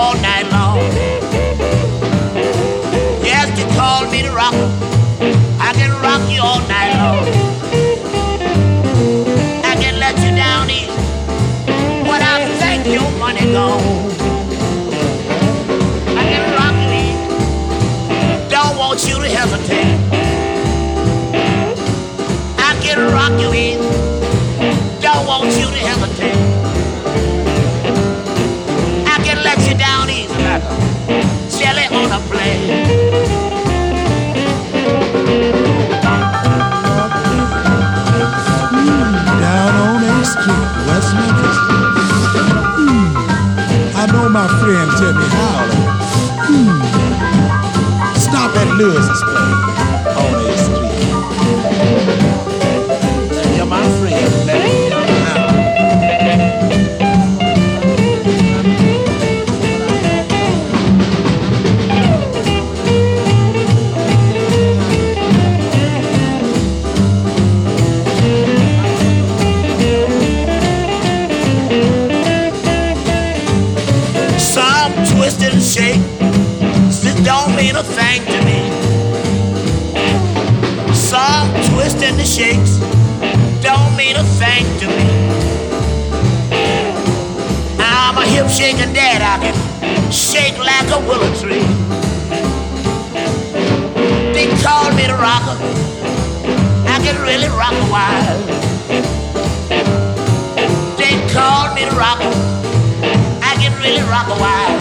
all night long. Yes, you call me the rocker. I can rock you all night long. I can let you down easy when I think your money gone. I can rock you easy. Don't want you to hesitate. I can rock you easy. Don't want you to hesitate. I can let you down easy like a jelly on a plate. Down on 8th Street, West Memphis. I know my friend tell me how to stop at Lewis's place on 8th Street. You're my friend, let me know how. Twist and shake, this don't mean a thing to me. Some twist and the shakes don't mean a thing to me. I'm a hip shaking dad, I can shake like a willow tree. They call me the rocker, I can really rock a while. They call me the rocker, I can really rock a while.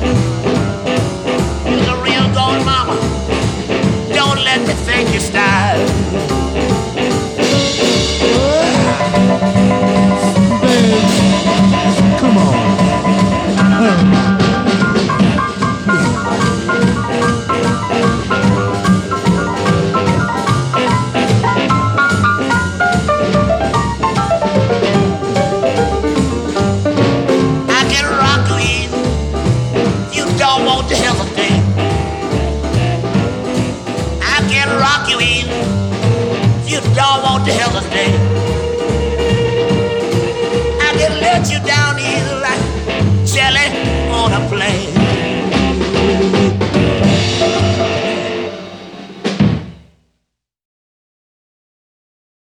You're a real gold mama. Don't let me think your style.